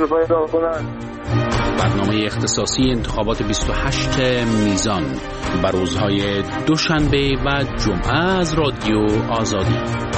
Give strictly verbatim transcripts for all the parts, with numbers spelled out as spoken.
رو پیدا کنن. برنامه اختصاصی انتخابات بیست و هشت میزان بر روزهای دوشنبه و جمعه از رادیو آزادی.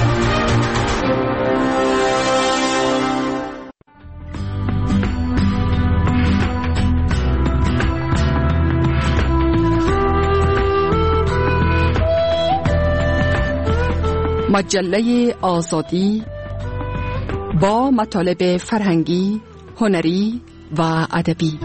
مجله آزادی با مطالب فرهنگی، هنری و ادبی.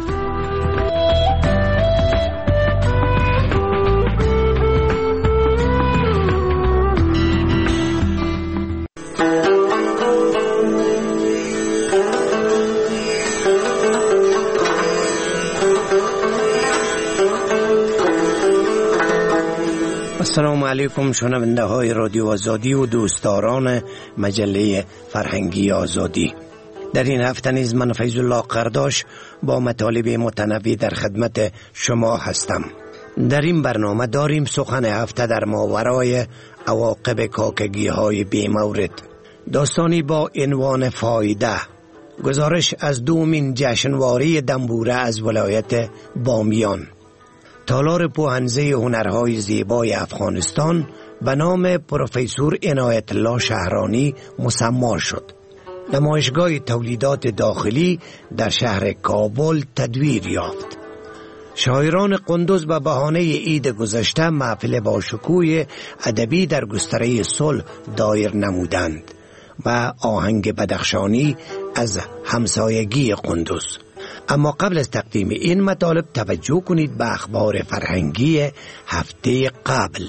السلام علیکم شنونده های رادیو آزادی و دوستداران مجله فرهنگی آزادی. در این هفته نیز من فیض الله قرداش با مطالب متنوع در خدمت شما هستم. در این برنامه داریم سخن هفته در ماورای عواقب کاکگی های بیمورد، داستانی با عنوان فایده، گزارش از دومین جشنواره دنبوره از ولایت بامیان، تالار پوهنزه هنرهای زیبای افغانستان به نام پروفسور عنایت الله شهرانی مسما شد، نمایشگاه تولیدات داخلی در شهر کابل تدویر یافت، شاعران قندوز به بهانه عید گذشته محفل با شکوه ادبی در گستره صلح دایر نمودند و آهنگ بدخشانی از همسایگی قندوز. اما قبل از تقدیم این مطالب توجه کنید به اخبار فرهنگی هفته قبل.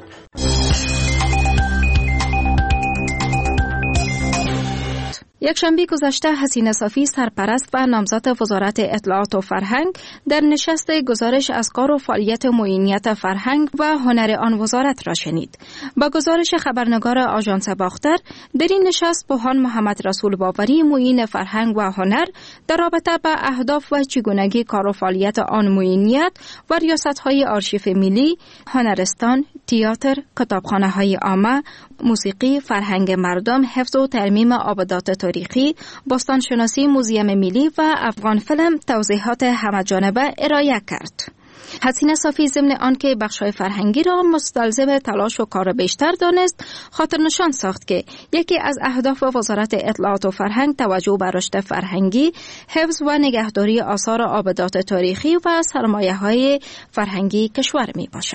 یک شنبه گذشته حسینه صافی سرپرست و نامزد وزارت اطلاعات و فرهنگ در نشست گزارش از کار و فعالیت معینیت فرهنگ و هنر آن وزارت را شنید. با گزارش خبرنگار آژانس باختر، در این نشست پوهان محمد رسول باوری معین فرهنگ و هنر در رابطه با اهداف و چگونگی کار و فعالیت آن معینیت و ریاست‌های آرشیف ملی، هنرستان، تئاتر، کتابخانه‌های عامه، موسیقی، فرهنگ مردم، حفظ و ترمیم آبادات تاریخی، باستانشناسی، موزیم ملی و افغان فیلم توضیحات همه‌جانبه ارائه کرد. حسینه صافی ضمن آنکه بخش‌های فرهنگی را مستلزم تلاش و کار بیشتر دانست، خاطر نشان ساخت که یکی از اهداف وزارت اطلاعات و فرهنگ توجه به رشد فرهنگی، حفظ و نگهداری آثار آبادات تاریخی و سرمایه‌های فرهنگی کشور می باشد.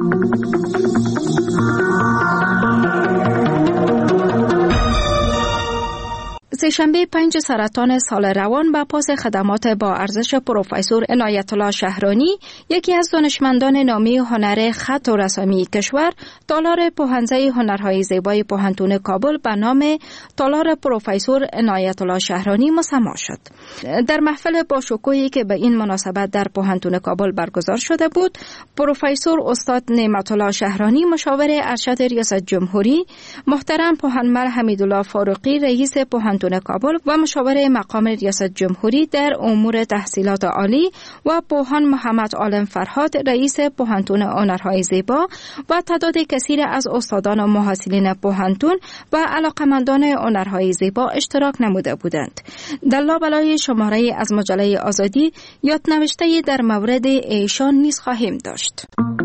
سه‌شنبه پنج سرطان سال روان با پاس خدمات با ارزش پروفسور عنایت الله شهرانی، یکی از دانشمندان نامی هنر خط و رسامی کشور، تالار پوهنزه هنرهای زیبای پوهنتون کابل به نام تالار پروفسور عنایت الله شهرانی مسما شد. در محفل با شکوهی که به این مناسبت در پوهنتون کابل برگزار شده بود، پروفسور استاد نعمت الله شهرانی مشاور ارشد ریاست جمهوری، محترم پوهنمر حمیدالله فاروقی رئیس پوهنتون کابل و مشاور مقام ریاست جمهوری در امور تحصیلات عالی و پوهان محمد عالم فرهاد رئیس پوهنتون هنرهای زیبا و تعداد کثیر از استادان و محصلین پوهنتون و علاقمندان هنرهای زیبا اشتراک نموده بودند. در لابلای شماره از مجله آزادی یادنوشته در مورد ایشان نیز خواهیم داشت.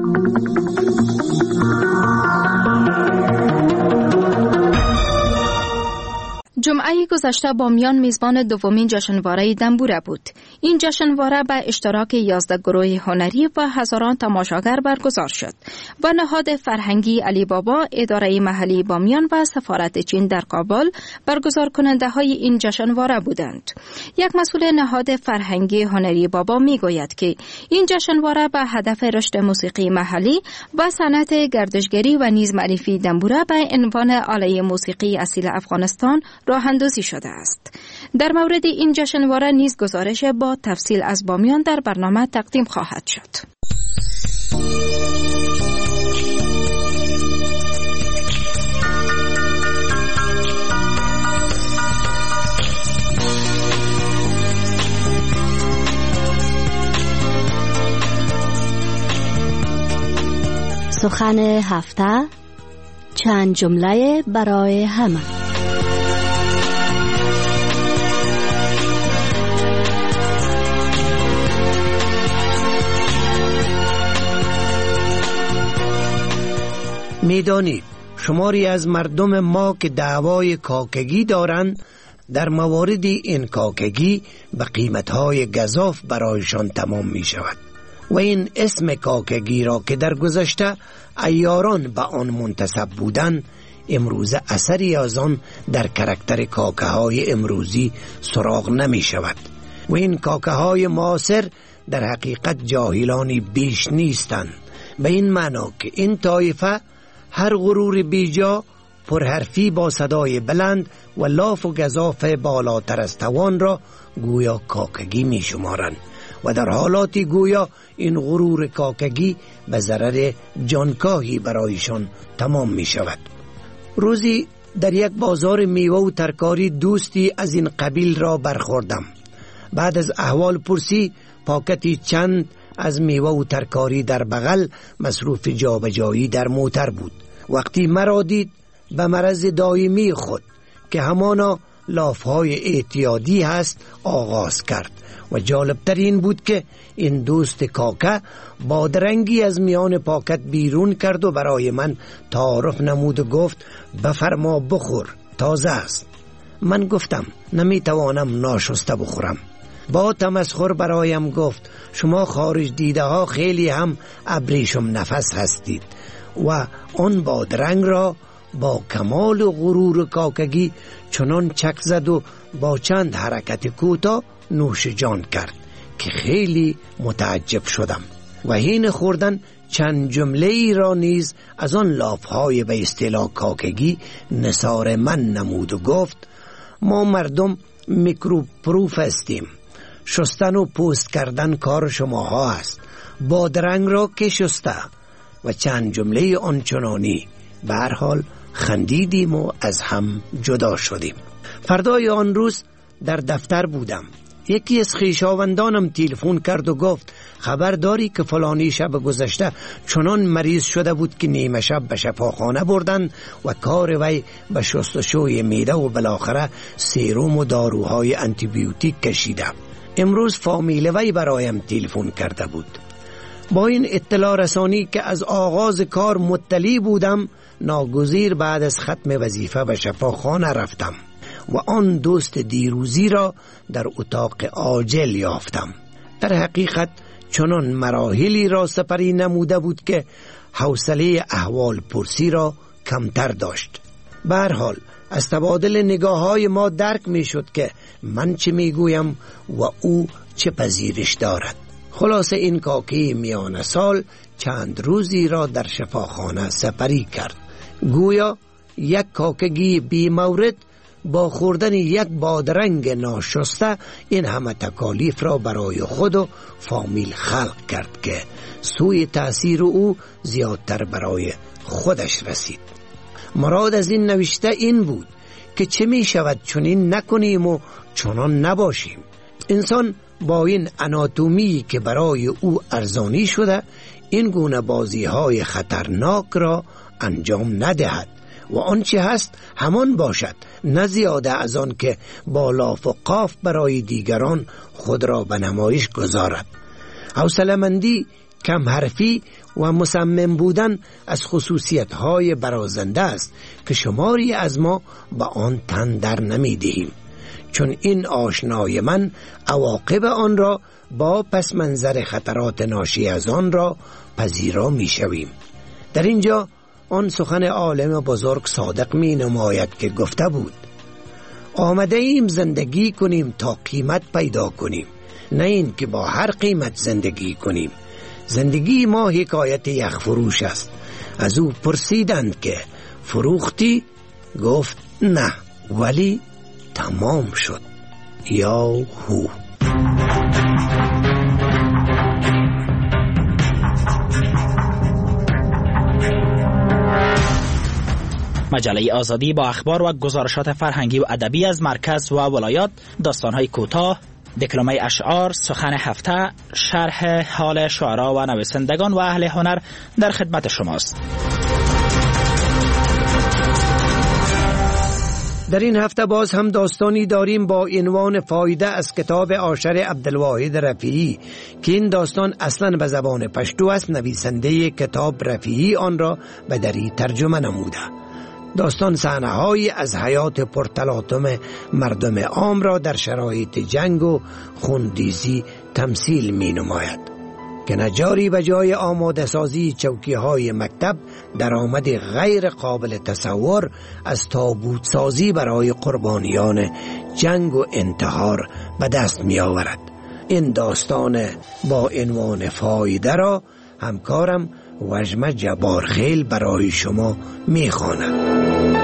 جمعه گذشته بامیان میزبان دومین جشنواره دنبوره بود. این جشنواره به اشتراک یازده گروه هنری و هزاران تماشاگر برگزار شد و نهاد فرهنگی علی بابا، اداره محلی بامیان و سفارت چین در کابل برگزار کننده های این جشنواره بودند. یک مسئول نهاد فرهنگی هنری بابا می گوید که این جشنواره به هدف رشد موسیقی محلی و صنعت گردشگری و نیز معرفی دنبوره به عنوان آله موسیقی اصیل افغانستان راه اندازی شده است. در مورد این جشنواره نیز گزارش با تفصیل از بامیان در برنامه تقدیم خواهد شد. سخن هفته، چند جمله برای همه. میدانید شماری از مردم ما که دعوای کاکگی دارند، در موارد این کاکگی به قیمتهای گزاف برایشان تمام می شود و این اسم کاکگی را که در گذشته عیاران به آن منتسب بودند، امروز اثری از آن در کاراکتر کاکه های امروزی سراغ نمی شود و این کاکه های معاصر در حقیقت جاهلانی بیش نیستند، به این معنا که این طایفه هر غرور بیجا، پرحرفی با صدای بلند و لاف و گزاف بالاتر از توان را گویا کاکگی می شمارند و در حالاتی گویا این غرور کاکگی به ضرر جانکاهی برایشان تمام می شود. روزی در یک بازار میوه و ترکاری دوستی از این قبیل را برخوردم. بعد از احوال پرسی پاکتی چند از میوه و ترکاری در بغل مصروف جابجایی در موتر بود. وقتی مرا دید به مرض دائمی خود که همانا لافهای اعتیادی هست آغاز کرد و جالبتر این بود که این دوست کاکه بادرنگی از میان پاکت بیرون کرد و برای من تعارف نمود و گفت بفرما بخور، تازه است. من گفتم نمیتوانم ناشسته بخورم. با تمسخر برایم گفت شما خارج دیده ها خیلی هم ابریشم نفس هستید و آن بادرنگ را با کمال غرور کاکگی چنان چک زد و با چند حرکت کوتاه نوش جان کرد که خیلی متعجب شدم و حین خوردن چند جمله ای را نیز از آن لافهای به اصطلاح کاکگی نثار من نمود و گفت ما مردم میکروب پروف هستیم، شستن و پوست کردن کار شماها است، بادرنگ را که شسته و چند جمله آنچنانی. به هر حال خندیدیم و از هم جدا شدیم. فردای آن روز در دفتر بودم. یکی از خویشاوندانم تلفن کرد و گفت خبر داری که فلانی شب گذشته چنان مریض شده بود که نیمه شب به شفاخانه بردن و کار وی به شستشوی معده و بالاخره سیروم و داروهای آنتی بیوتیک کشیده. امروز فامیل وی برایم تلفن کرده بود. با این اطلاع رسانی که از آغاز کار مطلع بودم، ناگزیر بعد از ختم وظیفه به شفاخانه رفتم و آن دوست دیروزی را در اتاق عاجل یافتم. در حقیقت چنان مراحلی را سپری نموده بود که حوصله احوال پرسی را کمتر داشت. به هر حال از تبادل نگاه های ما درک می شد که من چه می گویم و او چه پذیرش دارد. خلاصه این کاکی میان سال چند روزی را در شفاخانه سپری کرد. گویا یک کاکگی بی مورد با خوردن یک بادرنگ ناشسته این همه تکالیف را برای خود و فامیل خلق کرد که سوی تأثیر او زیادتر برای خودش رسید. مراد از این نوشته این بود که چه می شود چنین نکنیم و چنان نباشیم. انسان با این اناتومی که برای او ارزانی شده این گونه بازی های خطرناک را انجام ندهد و آنچه هست همان باشد، نه زیاده از آن که با لاف و قاف برای دیگران خود را به نمایش گذارد. حوصله‌مندی، کم حرفی و مصمم بودن از خصوصیت های برازنده است که شماری از ما به آن تن در نمی دهیم، چون این آشنای من عواقب آن را با پس منظر خطرات ناشی از آن را پذیرا می شویم. در اینجا آن سخن عالم بزرگ صادق می نماید که گفته بود آمده ایم زندگی کنیم تا قیمت پیدا کنیم، نه این که با هر قیمت زندگی کنیم. زندگی ما حکایت یک فروش است. از او پرسیدند که فروختی؟ گفت نه، ولی تمام شد. یا هو. مجله آزادی با اخبار و گزارشات فرهنگی و ادبی از مرکز و ولایات، داستان‌های کوتاه، دکلمه اشعار، سخن هفته، شرح حال شعرا و نویسندگان و اهل هنر در خدمت شماست. در این هفته باز هم داستانی داریم با عنوان فایده از کتاب عاشر عبدالواحد رفیعی که این داستان اصلا به زبان پشتو است. نویسنده کتاب رفیعی آن را به دری ترجمه نموده. داستان صحنه‌هایی از حیات پرتلاطم مردم عام را در شرایط جنگ و خونریزی تمثیل می نماید که نجاری به جای آماده سازی چوکی های مکتب درآمد غیر قابل تصور از تابوت سازی برای قربانیان جنگ و انتحار به دست می آورد. این داستان با عنوان فایده را همکارم وجمه جبارخیل برای شما می خواند.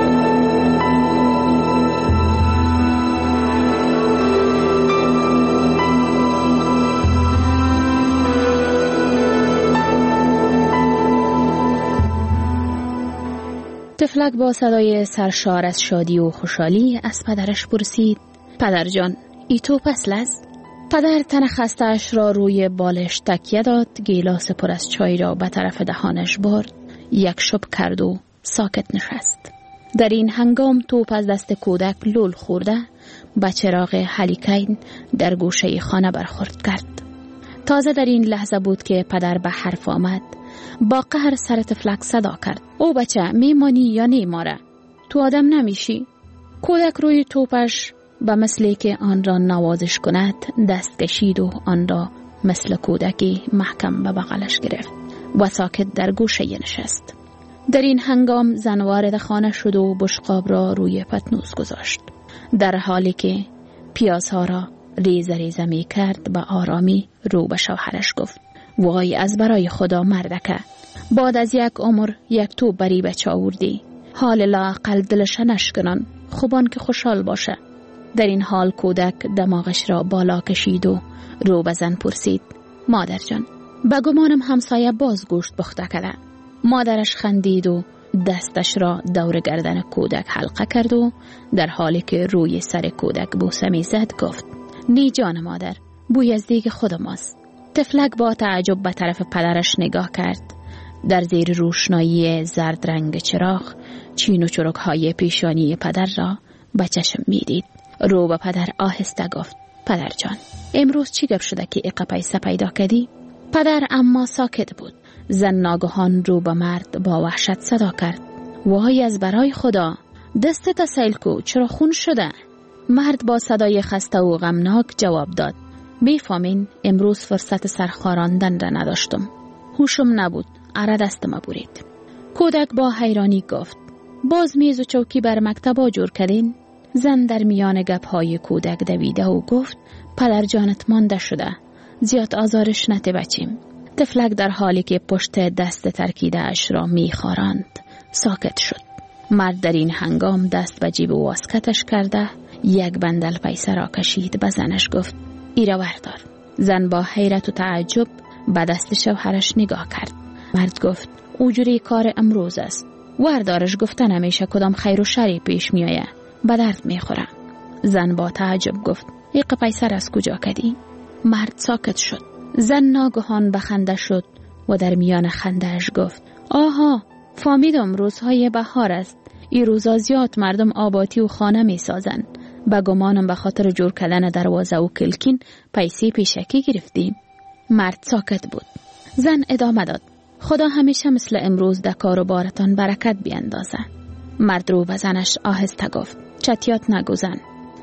تفلک با صدای سرشار از شادی و خوشحالی از پدرش پرسید: پدر جان، ای تو فصل است؟ پدر تن خسته‌اش را روی بالش تکیه داد، گیلاس پر از چای را به طرف دهانش برد، یک شپ کرد و ساکت نشست. در این هنگام توپ از دست کودک لول خورده به چراغ هلیکین در گوشه خانه برخورد کرد. تازه در این لحظه بود که پدر به حرف آمد. با قهر سر تفلک صدا کرد: او بچه، میمانی یا نیماره؟ تو آدم نمیشی؟ کودک روی توپش به مثلی که آن را نوازش کند دست کشید و آن را مثل کودکی محکم به بغلش گرفت و ساکت در گوشه نشست. در این هنگام زن وارد خانه شد و بشقاب را روی پتنوس گذاشت. در حالی که پیازها را ریزه ریزه می کرد به آرامی رو به شوهرش گفت: وای از برای خدا مردکه، بعد از یک عمر یک تو بری بچه آوردی، حال لااقل دلش نشکنن، خوبان که خوشحال باشه. در این حال کودک دماغش را بالا کشید و رو به زن پرسید: مادر جان، به گمانم همسایه باز گوشت پخته کرده. مادرش خندید و دستش را دور گردن کودک حلقه کرد و در حالی که روی سر کودک بوسه می زد گفت: نی جان مادر، بوی از دیگ خود ماست. تفلک با تعجب به طرف پدرش نگاه کرد. در زیر روشنایی زرد رنگ چراغ چین و چروک های پیشانی پدر را به چشم می دید. رو به پدر آهسته گفت: پدر جان، امروز چی گپ شده که اقا پیسه پیدا کردی؟ پدر اما ساکت بود. زن ناگهان رو به مرد با وحشت صدا کرد: وای از برای خدا، دستت سیل کو، چرا خون شده؟ مرد با صدای خسته و غمناک جواب داد: میفهمین امروز فرصت سرخاراندن را نداشتم، هوشم نبود، اره دستم برید. کودک با حیرانی گفت: باز میز و چوکی بر مکتبا جور کردین؟ زن در میان گپ‌های کودک دویده و گفت: پدر جانت مانده شده، زیاد آزارش نته بچیم. تفلک در حالی که پشت دست ترکیده اش را میخاراند ساکت شد. مرد در این هنگام دست به جیب و واسکتش کرده یک بندل پیسه را کشید، به زنش گفت: ایرا وردار. زن با حیرت و تعجب به دست شوهرش نگاه کرد. مرد گفت: اوجوری کار امروز است، وردارش گفتن همیشه کدام خیر و شری پیش میآید، به درد میخوره. زن با تعجب گفت: ایق پیسر از کجا کدی؟ مرد ساکت شد. زن ناگهان به خنده شد و در میان خندهش گفت: آها، فهمیدم روزهای بهار است، این روزا زیاد مردم آباتی و خانه می سازن، به گمانم به خاطر جور کردن دروازه و کلکین پیسه پیشکی گرفتیم. مرد ساکت بود. زن ادامه داد: خدا همیشه مثل امروز در کار و بارتان برکت بیندازه. مرد رو به زنش آهسته گفت: چتیات نگو زن.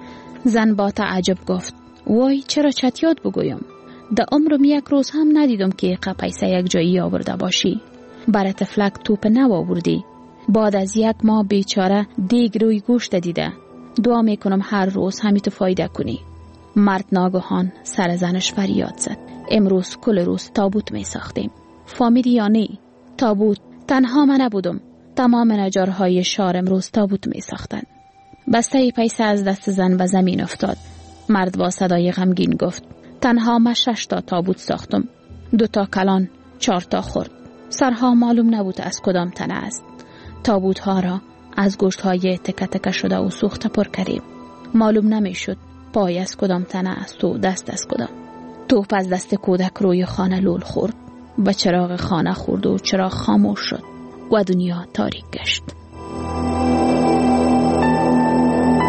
زن با تعجب گفت: وای چرا چتیات بگویم؟ در عمرم یک روز هم ندیدم که پیسه یک جایی آورده باشی. برای تفلک توپ نو آوردی. بعد از یک ماه بیچاره دیگ روی گوشت دیده. دعا میکنم هر روز همی تو فایده کنی. مرد ناگهان سر زنش فریاد زد: امروز کل روز تابوت می ساختیم. فهمیدی یا نه؟ تابوت تنها من نبودم، تمام نجارهای شهر امروز تابوت می ساختند. بسته پیسه از دست زن به زمین افتاد. مرد با صدای غمگین گفت: تنها من شش تا تابوت ساختم، دو تا کلان، چهار تا خرد. سرها معلوم نبود از کدام تنه است. تابوت ها را از گوشت های تکه تکه شده و سوخته پر کردیم. معلوم نمی شد پای از کدام تنه است و دست از کدام. توپ از دست کودک روی خانه لول خورد. به چراغ خانه خورد و چراغ خاموش شد و دنیا تاریک گشت.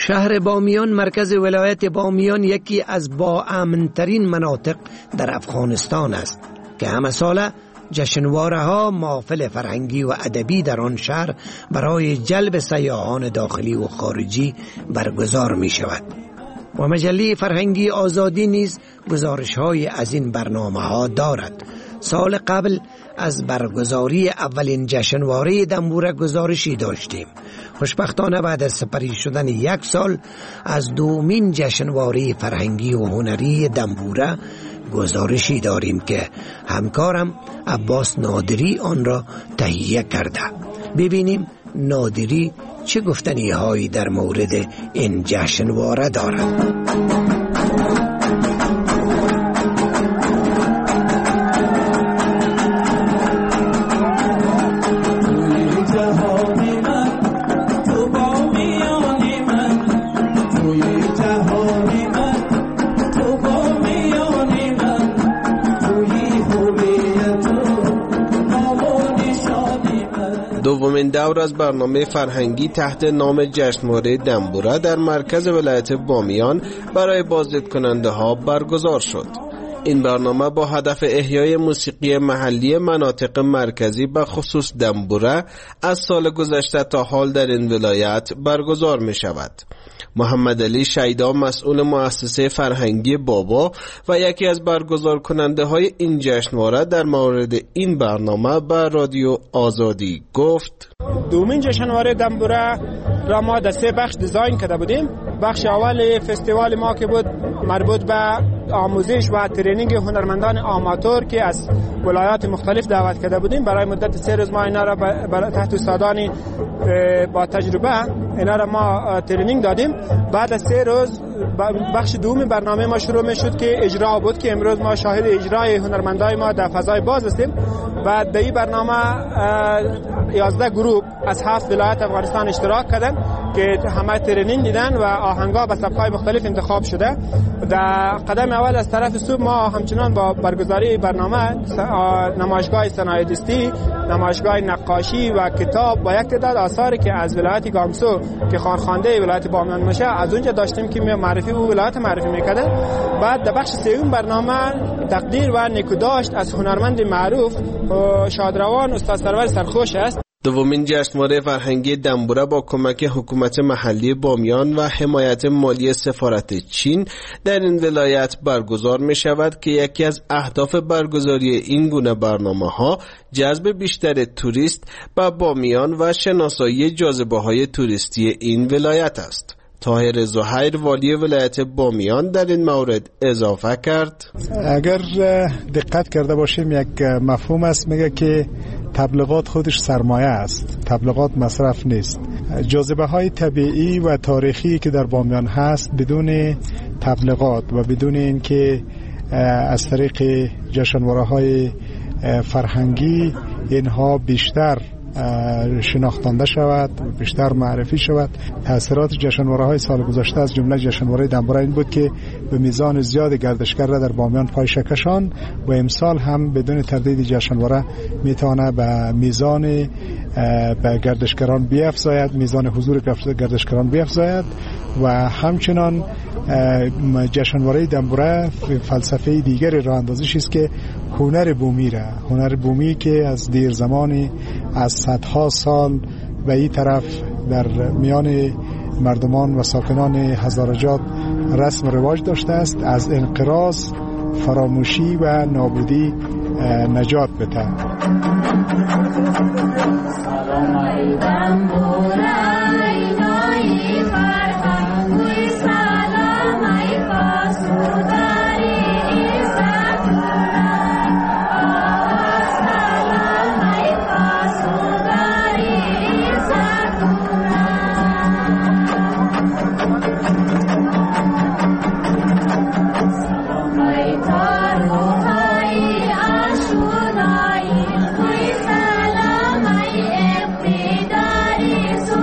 شهر بامیان مرکز ولایت بامیان یکی از با امن‌ترین مناطق در افغانستان است که همه ساله جشنواره ها محافل فرهنگی و ادبی در آن شهر برای جلب سیاحان داخلی و خارجی برگزار می شود و مجله فرهنگی آزادی نیز گزارش های از این برنامه ها دارد. سال قبل از برگزاری اولین جشنواره دنبوره گزارشی داشتیم. خوشبختانه بعد از سپری شدن یک سال از دومین جشنواره فرهنگی و هنری دنبوره گزارشی داریم که همکارم عباس نادری آن را تهیه کرده. ببینیم نادری چه گفتنی هایی در مورد این جشنواره دارد. دومین دور از برنامه فرهنگی تحت نام جشنواره دنبوره در مرکز ولایت بامیان برای بازدید کننده ها برگزار شد. این برنامه با هدف احیای موسیقی محلی مناطق مرکزی به خصوص دنبوره از سال گذشته تا حال در این ولایت برگزار می شود. محمد علی شیدا مسئول مؤسسه فرهنگی بابا و یکی از برگزار کننده های این جشنواره در مورد این برنامه به رادیو آزادی گفت: دومین جشنواره دنبوره را ما در سه بخش دیزاین کرده بودیم. بخش اول فستیوال ما که بود مربوط به آموزش و ترینینگ هنرمندان آماتور که از ولایات مختلف دعوت کرده بودیم. برای مدت سه روز ما اینا را تحت استادانی با تجربه اینا را ما ترینینگ دادیم. بعد از سه روز بخش دوم برنامه ما شروع می شد که اجرا بود که امروز ما شاهد اجرای هنرمندای ما در فضای باز هستیم. بعد در این برنامه یازده گروه از هفت ولایت افغانستان اشتراک کردن که همه ترینینگ دیدن و آهنگا به سبک‌های مختلف انتخاب شده. در قدم اول از طرف صبح ما همچنان با برگزاری برنامه نمایشگاه صنایع دستی، نمایشگاه نقاشی و کتاب با یک تعداد آثاری که از ولایت گامسو که خانخوانده ولایت بامیان میشه از اونجا داشتیم که معرفی او ولایت معرفی میکردن. بعد در بخش سوم برنامه تقدیر و نکوداشت از هنرمند معروف شادروان استاد سرور سرخوش است. دومین جشنواره فرهنگی دنبوره با کمک حکومت محلی بامیان و حمایت مالی سفارت چین در این ولایت برگزار می شود که یکی از اهداف برگزاری این گونه برنامه ها جذب بیشتر توریست به بامیان و شناسایی جاذبه های توریستی این ولایت است. طاهر زهیر والی ولایت بامیان در این مورد اضافه کرد: اگر دقت کرده باشیم یک مفهوم است، میگه که تبلیغات خودش سرمایه است، تبلیغات مصرف نیست. جاذبه های طبیعی و تاریخی که در بامیان هست بدون تبلیغات و بدون اینکه از طریق جشنواره های فرهنگی اینها بیشتر شناختنده شود، بیشتر معرفی شود. تأثیرات جشنواره های سال گذشته از جمله جشنواره دنبوره این بود که به میزان زیاد گردشگر را در بامیان پایش کشان و امسال هم بدون تردید جشنواره میتونه به میزان به گردشگران بیفزاید، میزان حضور گردشگران بیفزاید و همچنان جشنواره دنبوره فلسفه دیگری راه اندازیش است که هنر بومی را، هنر بومی که از دیر زمانی از صدها سال به این طرف در میان مردمان و ساکنان هزارجات رسم رواج داشته است، از انقراض، فراموشی و نابودی نجات بده. سلام ای دنبوره اینایی فرهنگ وی سلام ای پاسوداری ایزد سلام ای پاسوداری ایزد سلام ای تاروهای آشونایی وی سلام ای اقتداری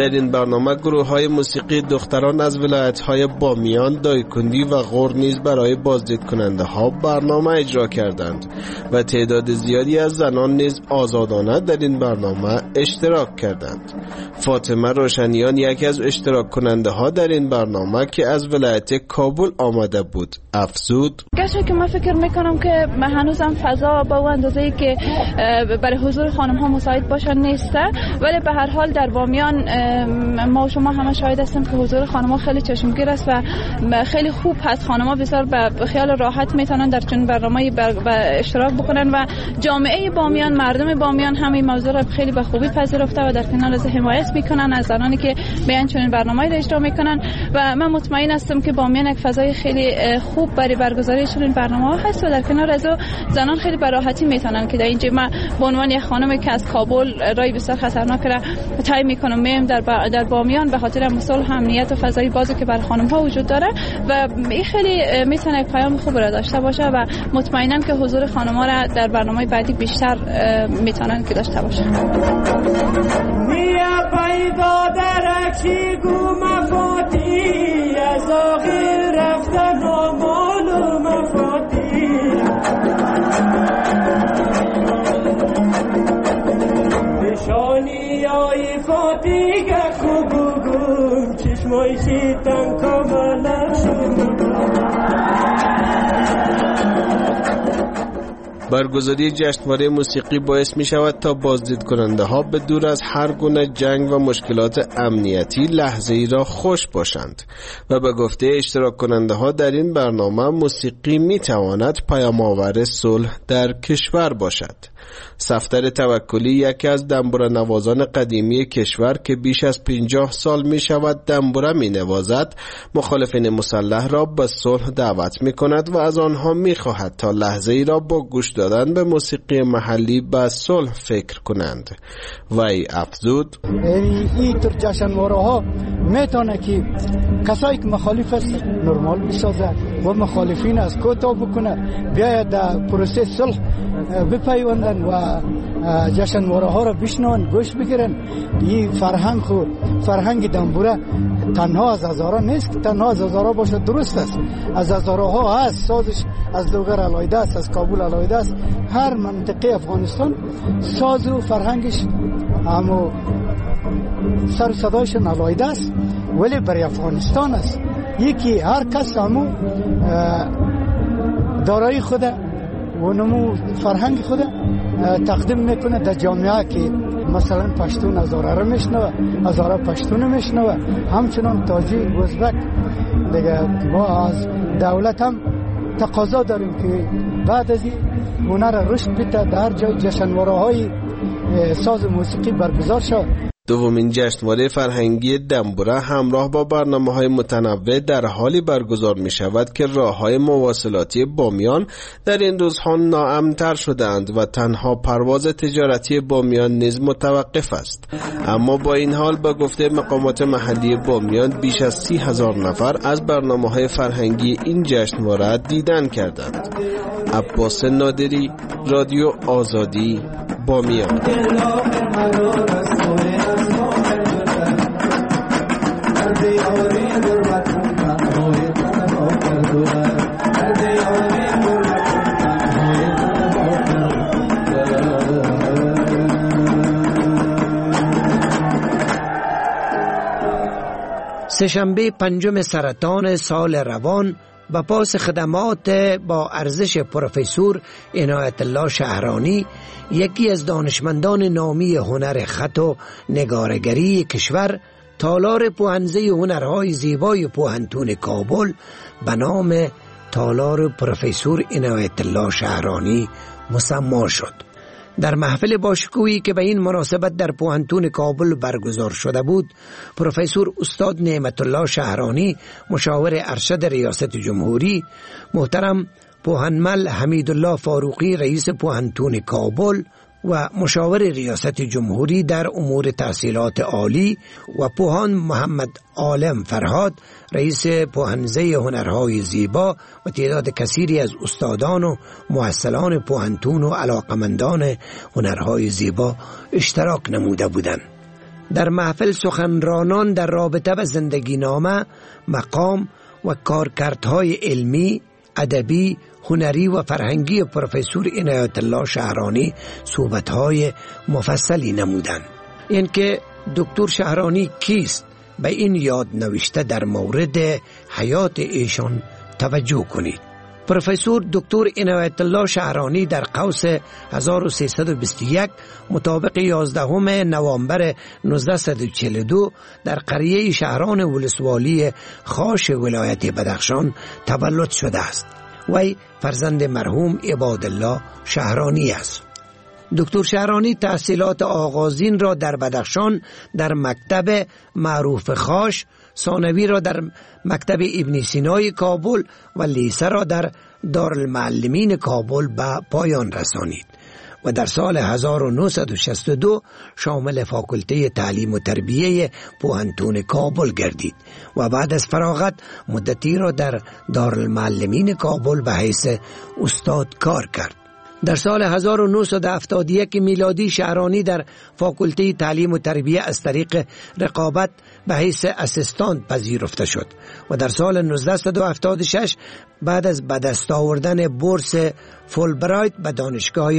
در این برنامه گروه های موسیقی دختران از ولایت های بامیان، دایکندی و غور نیز برای بازدید کننده ها برنامه اجرا کردند و تعداد زیادی از زنان نیز آزادانه در این برنامه اشتراک کردند. فاطمه روشنیان یکی از اشتراک کننده ها در این برنامه که از ولایت کابل آمده بود افزود: گرچه که من فکر میکنم که هنوزم فضا با اون اندازه‌ای که برای حضور خانم ها مساعد باشن نیسته، ولی به هر حال در بامیان ما و شما همه شاهد هستیم که حضور خانم ها خیلی چشمگیر است و خیلی خوب هست. خانم ها بسیار به خیال راحت میتونن در چنین برنامه‌ای اشتراک بکنن و جامعه بامیان، مردم بامیان همین موضوع را خیلی به خوبی پذیرفته و در کنار از حمایت میکنن از زنانی که بیان چنین برنامه‌ای را اجرا میکنن و من مطمئن هستم که بامیان یک فضای خیلی خوب برای برگزاری چنین برنامه‌ها هست و در کنار از زنان خیلی به راحتی میتونن که در اینجا من به عنوان یک خانمی که از کابل رای بسیار خطرناک را طی میکنم میم در در بامیان به خاطر صلح، امنیت و فضای بازی که برای خانم ها وجود داره و این خیلی میتونه پیام خوب را داشته باشه و مطمئنم که حضور خانم ها را در برنامه بعدی بیشتر میتونن که داشته باشه. میا پیدا درکی گو مفاتی از آخر رفتن و معلوم مفاتی نشانی های فاتی که خوب گم چشمای شیطان کاملا شد. برگزاری جشنواره موسیقی باعث می شود تا بازدید کننده ها به دور از هر گونه جنگ و مشکلات امنیتی لحظه ای را خوش باشند و به گفته اشتراک کننده ها در این برنامه موسیقی می تواند پیام‌آور صلح در کشور باشد. صفدر توکلی یکی از دنبوره نوازان قدیمی کشور که بیش از پنجاه سال می شود دنبوره می نوازد، مخالفین مسلح را به صلح دعوت می کند و از آنها می خواهد تا لحظه ای را با گوش دادن به موسیقی محلی به صلح فکر کنند. وی افزود: این تر جشنواره ها میتونه که کسایی که مخالف است نرمال بسازه و مخالفین از کوتاه بکنه، بیاید در پروسه صلح بپیوندن و جشنواره ها را بشنون، گوش بگیرن. این فرهنگ خو فرهنگ دنبوره تنها از هزارا نیست که تنها از هزارا باشه، درست است، از هزارا ها هست. سازش از لوگر علایده است، از کابل علایده است، هر منطقه افغانستان ساز و فرهنگش اما سر صدایش علایده است، ولی برای افغانستان است. یکی هر کس همو دارایی خوده و نمو فرهنگ خوده تقدیم میکنه در جامعه که مثلا پشتون هزاره را میشنوه، هزاره پشتون میشنوه، همچنان تاجیک، ازبک دیگه. ما از دولت هم تقاضا داریم که بعد از این هنر رشد بده، در جای جشنواره های ساز موسیقی برگزار شد. دومین جشنواره فرهنگی دنبوره همراه با برنامه‌های متنوع در حالی برگزار می شود که راه‌های مواصلاتی بامیان در این روزها ناامن‌تر شده‌اند و تنها پرواز تجارتی بامیان نیز متوقف است. اما با این حال به گفته مقامات محلی بامیان بیش از سی هزار نفر از برنامه‌های فرهنگی این جشنواره دیدن کردند. عباس نادری، رادیو آزادی، بامیان. سه‌شنبه پنجم سرطان سال روان و پاس خدمات با ارزش پروفسور عنایت الله شهرانی، یکی از دانشمندان نامی هنر خط و نگارگری کشور، تالار پوهنزه هنرهای زیبای پوهنتون کابل به نام تالار پروفسور عنایت الله شهرانی مسما شد. در محفل باشکوهی که به این مناسبت در پوهنتون کابل برگزار شده بود، پروفسور استاد نعمت الله شهرانی، مشاور ارشد ریاست جمهوری، محترم پوهنمل حمیدالله فاروقی، رئیس پوهنتون کابل و مشاور ریاست جمهوری در امور تحصیلات عالی و پوهان محمد عالم فرهاد، رئیس پوهنزه هنرهای زیبا و تعداد کثیری از استادان و محصلان پوهنتون و علاقمندان هنرهای زیبا اشتراک نموده بودند. در محفل سخنرانان در رابطه با زندگی نامه، مقام و کارکردهای علمی، ادبی، هنری و فرهنگی پروفسور عنایت الله شهرانی صحبت‌های مفصلی نمودند. اینکه دکتر شهرانی کیست، به این یاد نوشته در مورد حیات ایشان توجه کنید. پروفسور دکتر عنایت الله شهرانی در قوس هزار و سیصد و بیست و یک مطابق یازدهم نوامبر نوزده و چهل و دو در قریه شهران ولسوالی خاش ولایت بدخشان تولد شده است. وی فرزند مرحوم عبادالله شهرانی است. دکتر شهرانی تحصیلات آغازین را در بدخشان در مکتب معروف خاش، ثانوی را در مکتب ابن سینای کابل و لیسه را در دارالمعلمین کابل به پایان رسانید و در سال هزار و نهصد و شصت و دو شامل فاکولته تعلیم و تربیه پوهنتون کابل گردید و بعد از فراغت مدتی را در دارالمعلمین کابل به حیث استاد کار کرد. در سال هزار و نهصد و هفتاد و یک میلادی شهرانی در فاکولته تعلیم و تربیه از طریق رقابت به حیث اسیستانت پذیرفته شد و در سال نوزده و هفتاد و شش بعد از به دست آوردن بورس فولبرایت به دانشگاه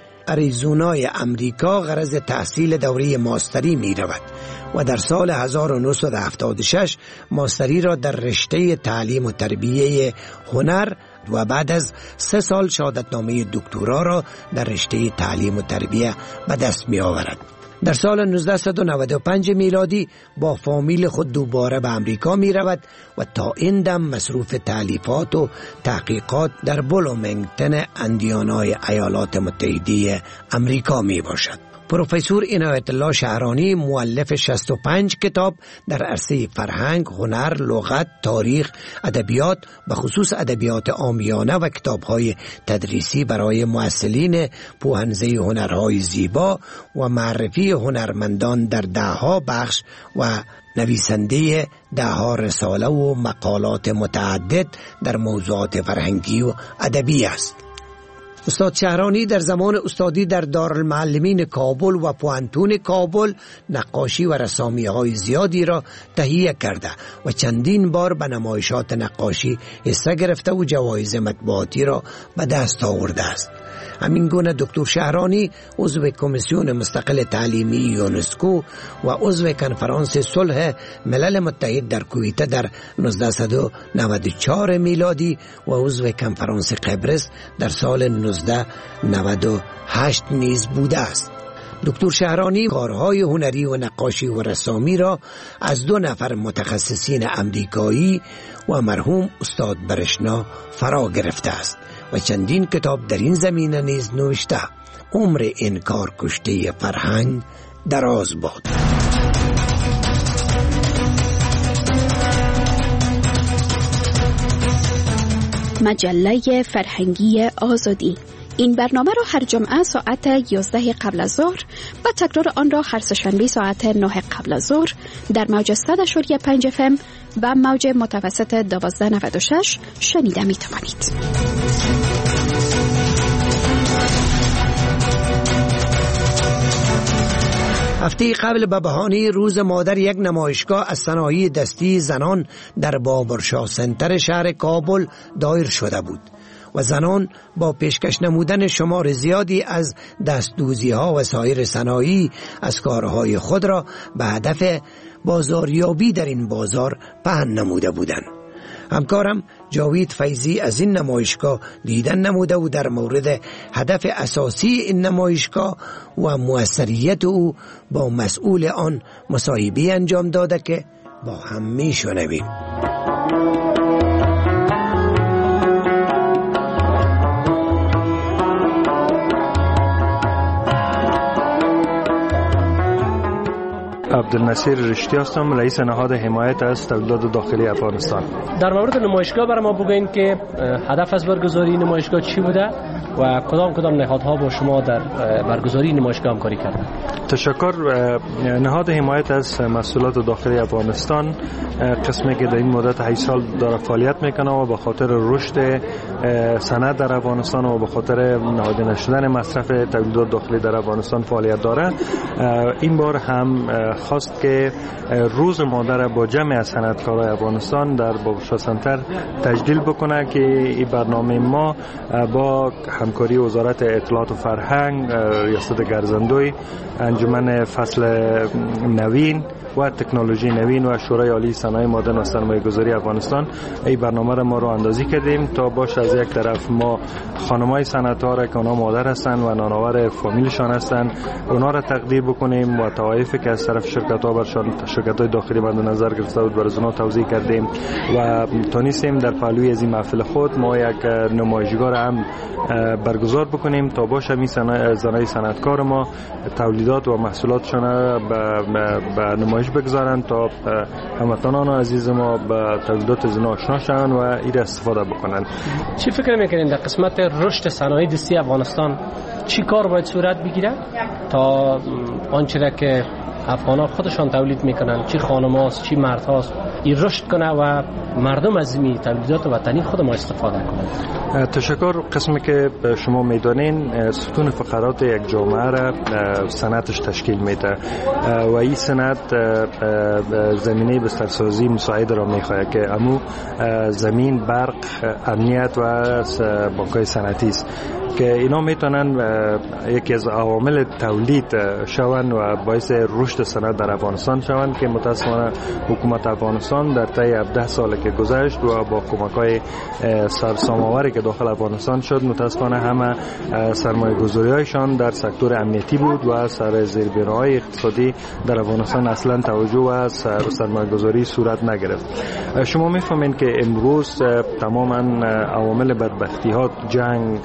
اریزونای امریکا غرض تحصیل دوره ماستری می رود و در سال هزار و نهصد و هفتاد و شش ماستری را در رشته تعلیم و تربیه هنر و بعد از سه سال شهادتنامه دکترا را در رشته تعلیم و تربیه به دست می آورد. در سال نوزده و نود و پنج میلادی با فامیل خود دوباره به امریکا می رود و تا این دم مصروف تألیفات و تحقیقات در بلومنگتن اندیانای ایالات متحده امریکا می باشد. پروفسور عنایت الله شهرانی مؤلف شصت و پنج کتاب در عرصه فرهنگ، هنر، لغت، تاریخ، ادبیات به خصوص ادبیات عامیانه و کتاب‌های تدریسی برای مؤثلین پوهنزه هنرهای زیبا و معرفی هنرمندان در دهها بخش و نویسنده دهها رساله و مقالات متعدد در موضوعات فرهنگی و ادبی است. استاد شهرانی در زمان استادی در دارالمعلمین کابل و پوهنتون کابل نقاشی و رسامی های زیادی را تهیه کرده و چندین بار به نمایشات نقاشی حصه گرفته و جوایز مطبوعاتی را به دست آورده است. همین گونه دکتر شهرانی عضو کمیسیون مستقل تعلیمی یونسکو و عضو کنفرانس صلح ملل متحد در کویت در نوزده و نود و چهار میلادی و عضو کنفرانس قبرس در سال نوزده و نود و هشت نیز بوده است. دکتر شهرانی کارهای هنری و نقاشی و رسامی را از دو نفر متخصصین امریکایی و مرحوم استاد برشنا فرا گرفته است و چندین کتاب در این زمینه نیز نوشته. عمر این کار کشته فرهنگ دراز باد. مجله فرهنگی آزادی. این برنامه را هر جمعه ساعت یازده قبل از ظهر و تکرار آن را هر سه‌شنبه ساعت نه قبل از ظهر در موج صد و پنج اف ام و موج متوسط دوازده نود و شش شنیده می توانید. هفته قبل به بهانه روز مادر یک نمایشگاه از صنایع دستی زنان در بابرشاه سنتر شهر کابل دایر شده بود و زنان با پیشکش نمودن شمار زیادی از دستدوزی ها و سایر صنایع از کارهای خود را به هدف بازاریابی در این بازار پهن نموده بودند. همکارم جاوید فیضی از این نمایشگاه دیدن نموده و در مورد هدف اساسی این نمایشگاه و موثریت او با مسئول آن مصاحبه انجام داده که با هم میشنویم. عبدالنصیر رشتی هستم، رئیس نهاد حمایت از تولیدات داخلی افغانستان. در مورد نمایشگاه برای ما بگوین که هدف از برگزاری نمایشگاه چی بوده و کدام کدام نهادها با شما در برگزاری نمایشگاه همکاری کردند؟ تشکر. نهاد حمایت از محصولات داخلی افغانستان قسمی که در این مدت هشت سال داره فعالیت میکنه و به خاطر رشد صنعت در افغانستان و به خاطر نهادینه شدن مصرف تولیدات داخلی در افغانستان فعالیت داره. این بار هم خاص خواست که روز مادر با جمع از صنعتکارای افغانستان در بابشا سنتر تجلیل بکنه که این برنامه ما با همکاری وزارت اطلاعات و فرهنگ، ریاست گرزندوی، انجمن فصل نوین و تکنولوژی نوین و شورای عالی صنایع معدن و سرمایه گذاری افغانستان این برنامه را ما رو اندازی کردیم تا باشه از یک طرف ما خانمای صنعتکار که اونا مادر هستن و نانآور فامیلشان هستن اونا را تقدیر بکنیم و توایفی که از طرف شرکت ها برشان شرکت های داخلی مد نظر گرفته بود برای اونا توضیح کردیم و تونستیم در پهلوی از این محفل خود ما یک نمایشگاه هم برگزار بکنیم تا باشه می زنای صنعتکار ما تولیدات و محصولاتشان به نمایش بگذارن تا هموطنان عزیز ما به تولیدات زنا آشنا شوند و این استفاده بکنن. چی فکر میکنین در قسمت رشد صنایع دستی افغانستان چی کار باید صورت بگیره تا آنچه را که افغانان خودشان تولید میکنن، چی خانم هاست چی مرد هاست، این رشد کنه و مردم از این تولیدات وطنی خود ما استفاده کنند؟ تشکر. قسمی که شما میدانین ستون فقرات یک جامعه را صنعتش تشکیل میده و این صنعت زمینه بسترسازی مساعد را میخواد که امو زمین، برق، امنیت و بانک‌های صنعتی است که اینا میتونن یکی از عوامل تولید شوند و باعث رشد صنعت در افغانستان شوند که متاسفانه حکومت افغانستان در طی هفده سال که گذشت و با کمک‌های سرسام‌آوری که داخل افغانستان شد متاسفانه همه سرمایه‌گذاری‌هایشان در سکتور امنیتی بود و سر زیربناهای اقتصادی در افغانستان اصلا توجه و سرمایه‌گذاری صورت نگرفت. شما می‌فهمین که امروز تماما عوامل بدبختی‌ها، جنگ،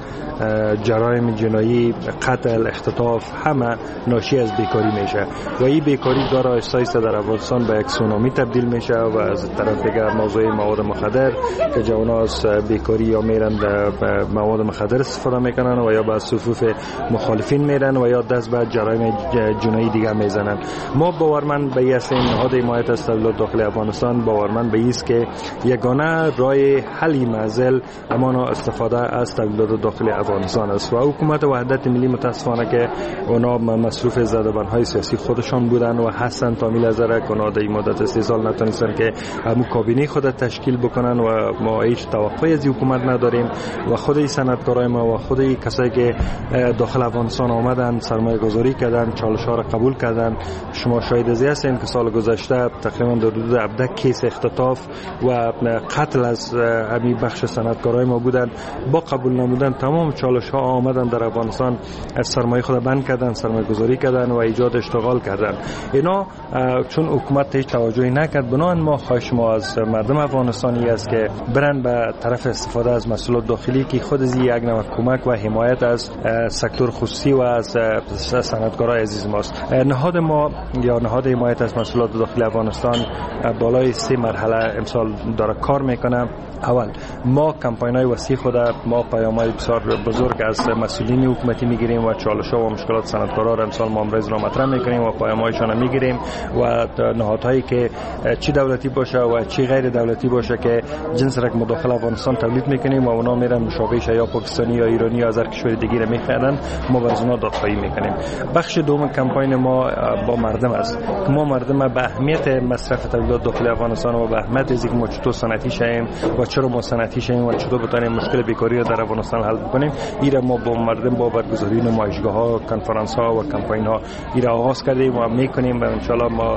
جرایم جنایی، قتل، اختطاف همه ناشی از بیکاری میشه و این بیکاری داره آهسته آهسته در افغانستان به یک سونامی تبدیل میشه و از طرف دیگر موضوع مواد مخدر که جوانا از بیکاری یا میرن به مواد مخدر استفاده میکنن و یا به صفوف مخالفین میرن و یا دست به جرایم جنایی دیگه میزنن. ما باورمند به این نهاد حمایت از تولیدات داخلی افغانستان باورمند به این است که یگانه راه حل معضل اما استفاده از تولیدات داخلی افغانستان است و حکومت وحدت ملی متاسفانه که اونا مصروف زدبانهای سیاسی خودشان بودن و هستن تا میل ازره که اونا در این مدت سی سال نتونستن که همون کابینه خود تشکیل بکنن و ما هیچ توقعی از حکومت نداریم و خود این صنعتکارای ما و خود این کسایی که داخل افغانستان آمدن سرمایه گذاری کردن، چالش ها را قبول کردن. شما شاهد از این هستین که سال گذشته تقریبا در حدود هفده کیس اختطاف و قتل از همین بخش صنعتکارای ما بودن. با قبول نمودن تمام چالش ها آمدن در افغانستان از سرمایه خود بند کردن، سرمایه گذاری کردن و ایجاد اشتغال کردن. اینا چون حکومت هیچ توجهی نکرد بنان ما خواهش ما از مردم افغانستانی است که برن به طرف استفاده از محصولات داخلی که خود از یک نوع کمک و حمایت از سکتور خصوصی و از صنعتکارای عزیز ماست. نهاد ما یا نهاد حمایت از محصولات داخلی افغانستان بالای سه مرحله امسال داره کار میکنه. اول ما کمپاین‌های وسیع خود ما پیام‌های بسیار بزرگ از مسئولین حکومتی میگیریم و چالش‌ها و مشکلات صنعتکارا را امسال ما امروز را مطرح میکنیم و پیام‌هایشان میگیریم و نهادهایی که چی دولتی باشه و چی غیر دولتی باشه که جنس را مداخل افغانستان تولید میکنیم و اونا میرن مشابهش یا پاکستانی یا ایرانی یا از هر کشور دیگه را میخرن ما به اونا دادخواهی میکنیم. بخش دوم کمپاین ما با مردم است که ما مردم به اهمیت مصرف تولیدات داخلی افغانستان و به اهمیت از اینکه ما چطور صنعتی شیم و چرا ما صنعتی شیم و چطور بتونیم مشکل بیکاری را در افغانستان حل کنیم. این ما با مردم با برگزاری نمایشگاه ها، کنفرانس ها و کمپاین ها این را آغاز کردیم و میکنیم و ان شاء الله ما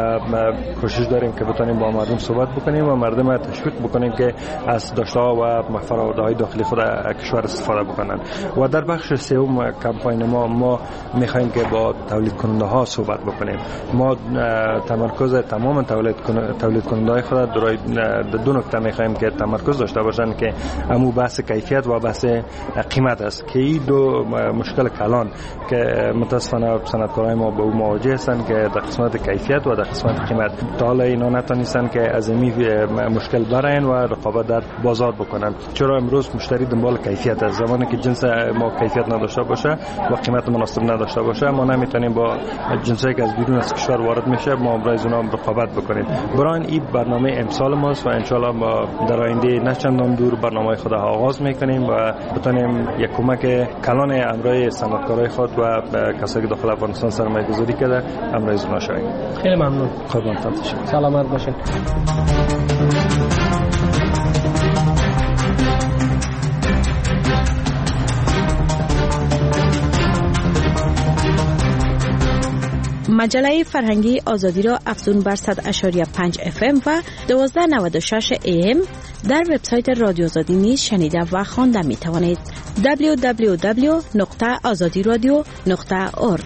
کوشش داریم که بتونیم با مردم صحبت بکنیم و مردم را تشویق بکنیم که از داشته‌ها و فرآورده‌های داخلی خود کشور استفاده بکنن. و در بخش سوم کمپاین ما ما میخوایم که با تولید کننده ها صحبت بکنیم. ما تمرکز تمام تولید تولید کننده های خود در دو نکته میخوایم که تمرکز داشته باشن که همون بحث کیفیت و بحث قیمت است که این دو مشکل کلان که متاسفانه صنعتکارای ما با او مواجه هستند که در قسمت کیفیت و در قسمت قیمت تا حالا اینا نتونستن که از این مشکل برن و رقابت در بازار بکنن. چرا امروز مشتری دنبال کیفیت است. زمانی که جنس ما کیفیت نداشته باشه و قیمت مناسب نداشته باشه ما نمیتونیم با جنسایی که از بیرون از کشور وارد میشه ما برای اونا رقابت بکنیم. برای این برنامه امسال ماست و ان شاء الله ما در آینده نه چندان دور برنامه خود آغاز میکنیم و بتونیم یک کمک کلان امرای صنعتکارای خود و کسایی که داخل افغانستان سرمایه گذاری کرده امرای زونا شوید. خیلی ممنون. قربانتان تشکر. سلامت باشین. مجله فرهنگی آزادی را افزون بر صد و پنج اف ام و دوازده نود و شش ای ام در وبسایت رادیو آزادی نیز شنیده و خوانده می توانید. دبلیو دبلیو دبلیو نقطه آزادی رادیو نقطه اورگ.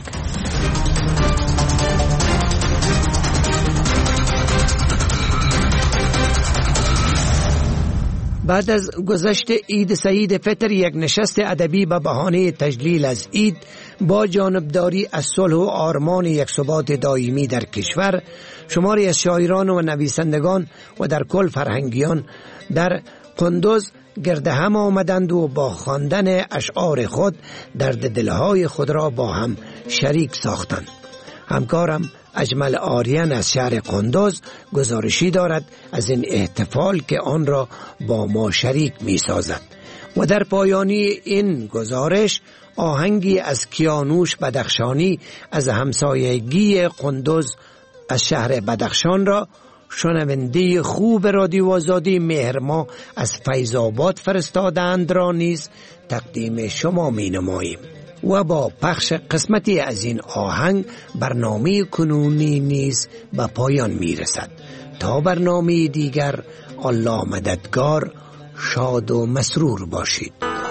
بعد از گذشت عید سعید فطر یک نشست ادبی به بهانه تجلیل از عید با جانبداری از صلح و آرمان یک ثبات دائمی در کشور، شماری از شاعران و نویسندگان و در کل فرهنگیان در قندوز گرد هم آمدند و با خواندن اشعار خود درد دلهای خود را با هم شریک ساختند. همکارم اجمل آریان از شهر قندوز گزارشی دارد از این احتفال که آن را با ما شریک می سازد و در پایانی این گزارش آهنگی از کیانوش بدخشانی از همسایگی قندوز از شهر بدخشان را شنونده خوب رادیو آزادی مهرما از فیض آباد فرستادند را نیز تقدیم شما می نماییم و با پخش قسمتی از این آهنگ برنامه کنونی نیز به پایان می رسد. تا برنامه دیگر، الله مددگار، شاد و مسرور باشید.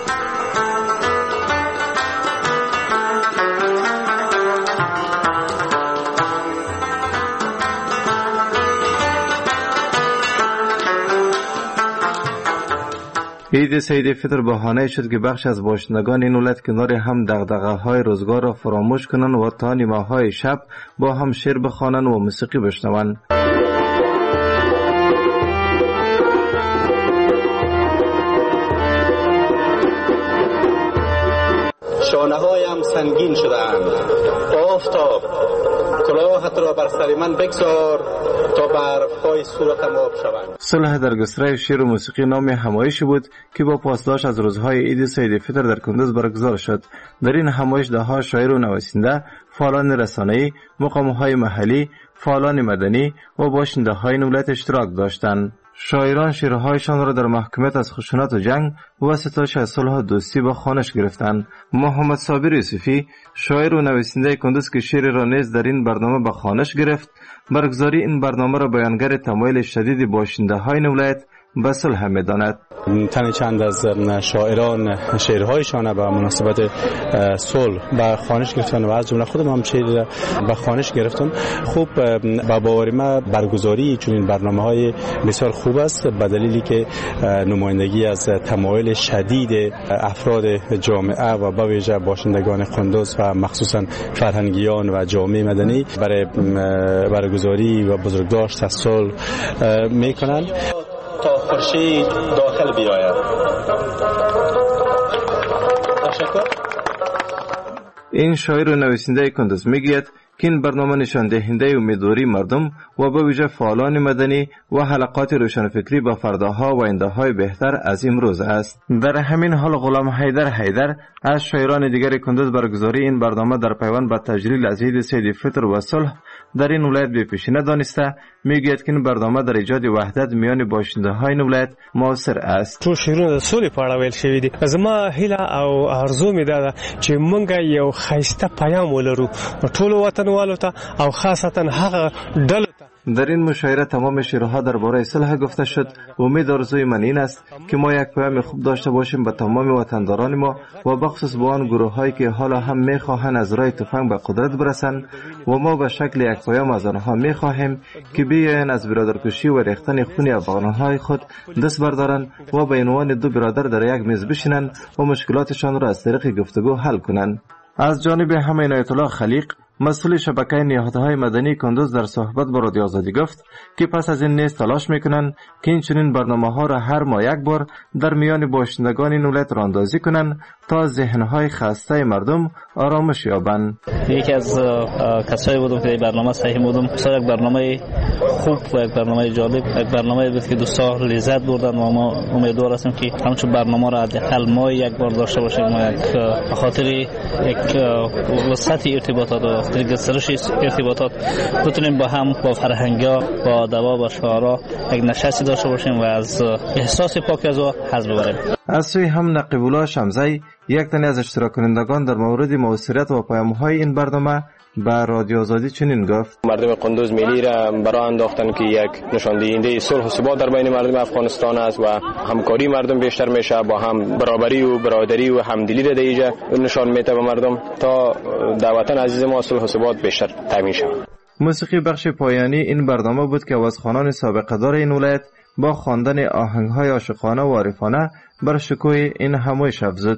عید سعید فطر بهانه شد که بخش از باشندگان این ولایت کنار هم دغدغه‌های روزگار را فراموش کنند و تا نیمه‌های شب با هم شعر بخوانند و موسیقی بشنوند. شانه‌هایم سنگین شدند. آفتاب کلاهت را بر سر من بگذار تا برف‌های صورتم آب شوند. صلح در گستره شعر و موسیقی نام همایشی بود که با پاسداشت از روزهای عید سعید فطر در کندوز برگزار شد. در این همایش ده ها شاعر و نویسنده، فعالان رسانه‌ای، مقام‌های محلی، فعالان مدنی و باشنده‌های ولایت اشتراک داشتند. شاعران شعرهایشان را در محکومیت از خشونت و جنگ و ستایش از صلح و دوستی با خوانش گرفتند. محمد صابر یوسفی، شاعر و نویسنده کندوز که شعر را نیز در این برنامه به خوانش گرفت، برگزاری این برنامه را بیانگر تمایل شدید باشنده‌های ولایت به صلح می‌داند. تن چند از شاعران شعرهایشان به مناسبت صلح به خوانش گرفتن و از جمله خودم هم شعر به خوانش گرفتم. خوب با باور ما برگزاری چنین برنامه‌های بسیار خوب است به دلیلی که نمایندگی از تمایل شدید افراد جامعه و به ویژه باشندگان قندوز و مخصوصا فرهنگیان و جامعه مدنی برای برگزاری و بزرگداشت از صلح می‌کنند تا خورشید داخل بیاید. تشکر. این شاعر و نویسنده کندوز میگوید که این برنامه نشان دهنده امیدواری مردم و به ویژه فعالان مدنی و حلقات روشنفکری به فرداها و آینده‌های بهتر از امروز است. در همین حال غلام حیدر حیدر از شاعران دیگر کندوز برگزاری این برنامه در پیوند به تجلیل از عید سعید فطر و صلح در این ولایت به پیشینه دانسته میگوید که این برنامه در ایجاد وحدت میان باشنده‌های ولایت موثر است. ټول شعرونه د سولې په اړه ویل شوي دي. زما هیله او آرزو مې دا ده چې موږ یو ښایسته پیام ولرو ټولو وطنوالو ته او خاصتا هغه ډلو ته. در این مشاعره تمام شعرها درباره صلح گفته شد. امید آرزوی من این است که ما یک پیام خوب داشته باشیم به تمام وطنداران ما و بخصوص با آن گروه‌هایی که حالا هم می‌خواهند از راه تفنگ به قدرت برسند و ما به شکل یک پیام از آنها می‌خواهیم که بیایند از برادرکشی و ریختن خون افغان‌های خود دست بردارند و به عنوان دو برادر در یک میز بشینند و مشکلاتشان را از طریق گفتگو حل کنند. از جانب هم عنایت الله خلیق مسئول شبکه نهادهای مدنی کندوز در صحبت با رادیو آزادی گفت که پس از این نیز تلاش میکنند که این چنین برنامه‌ها را هر ماه یک بار در میان باشندگان این ولایت راندازی کنند تا ذهن‌های خسته مردم آرامش یابند. یکی از کسایی بودم که برنامه صحیح بودم. بسیار یک برنامه خوب و یک برنامه جالب، یک برنامه بود که دوستان لذت بردن و ما امیدوار هستیم که همچون برنامه را حداقل ما یک بار داشته باشیم. ما یک به خاطر یک وسعت ارتباطات و خاطر گسترش ارتباطات بتونیم با هم با فرهنگا، با ادبا، با شعرا یک نشستی داشته باشیم و از احساس پاک از او حظ ببریم. از سوی هم نقیب الله شمزی، یک تن از اشتراک کنندگان در مورد موثریت و پیام‌های این برنامه به رادیو آزادی چنین گفت: مردم قندوز ملی را برای انداختن که یک نشان دهنده صلح و ثبات در بین مردم افغانستان است و همکاری مردم بیشتر میشه، با هم برابری و برادری و همدلی را دیجا نشان میده به مردم تا در وطن عزیز ما صلح و ثبات بیشتر تامین شود. موسیقی بخش پایانی این برنامه بود که آوازخوانان سابقه دار این ولایت با خواندن آهنگ‌های عاشقانه و عارفانه بر شکوه این همایش افزود.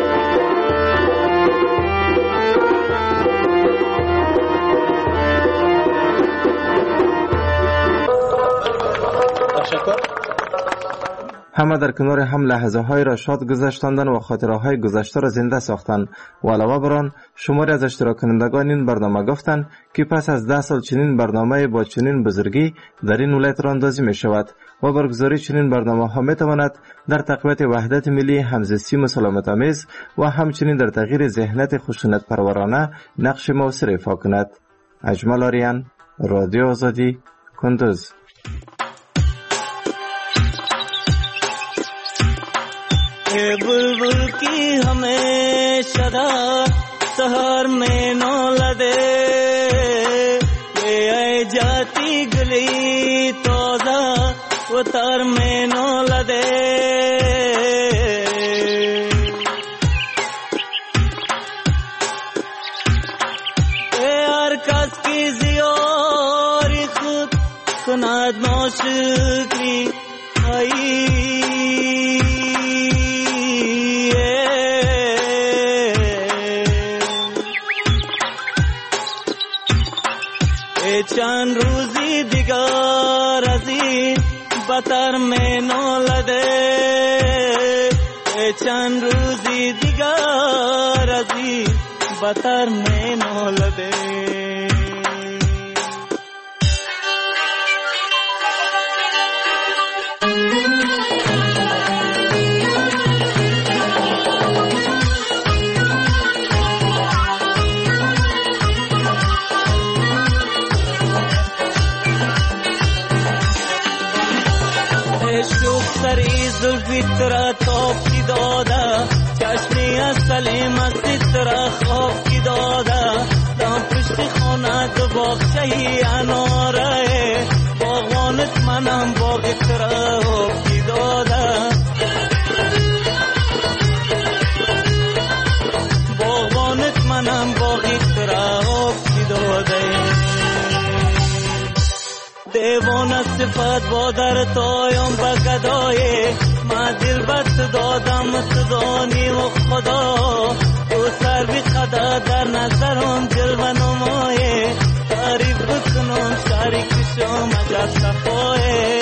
همه در کنار هم لحظه های را شاد گذشتاندن و خاطره های گذشته را زنده ساختند و علاوه بر آن شماری از اشتراک کنندگان این برنامه گفتند که پس از ده سال چنین برنامه با چنین بزرگی در این ولایت را اندازی می شود و برگزاری چنین برنامه ها می تواند در تقویت وحدت ملی، همزیستی مسالمت آمیز و همچنین در تغییر ذهنیت خشونت پرورانه نقش موثر ایفا کند. اجمل آریان، رادیو آزادی، کندوز. बुलबुल की हमेशा सहर में नौला दे ये आए जाती गली तोजा उतर में नौला दे यार कस की जियोरी खुद सुनाद नौशक्री आई چند روزی دیگر از این بطر میں نولده چند روزی دیگر از این بطر میں نولده زلفیترا توب کی دادا چشمی سلیم سترا خواب کی دادا دام پشت خانه دو باغچه‌ای اناره باغوانت منم باغترا خواب کی دادا باغوانت منم باغترا خواب کی دادا دیوانه صفت با در تایم بگدایه ما دل بست دادم سدانی و خدا تو سر بی خدا در نظرم دل و نمایه تعریف بکنم شریک شم عجب صفایه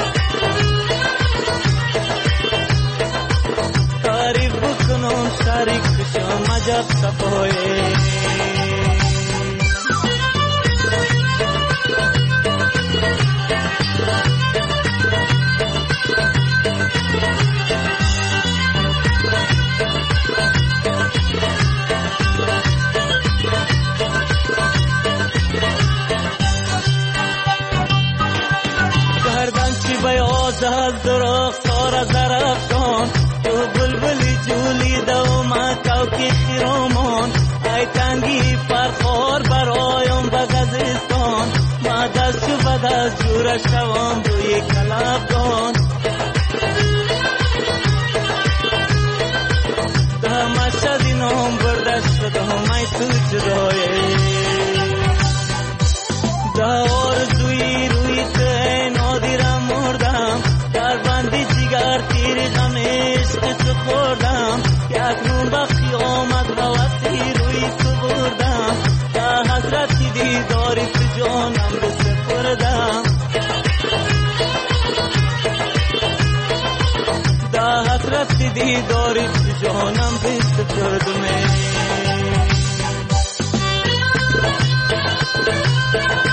تعریف بکنم شریک شم عجب صفایه زهد درخ سار زرفشان تو بلبلی جولی دو ما کوکی خیرامان ای تنگی پرخار برایم بگزستان ما دست شو بدست جور شوام روی کلبدان ده مشهدی نام بردشت شدم ای تو جدایه ده آرزوی روی ته نادیرم مردم در بندی جگر تیری غم عشق تو خوردم یک نور بخی آمد و وقتی روی تو بردم در حضرتی دیداری تو جانم بسپردم در حضرتی دیداری تو جانم بسپردم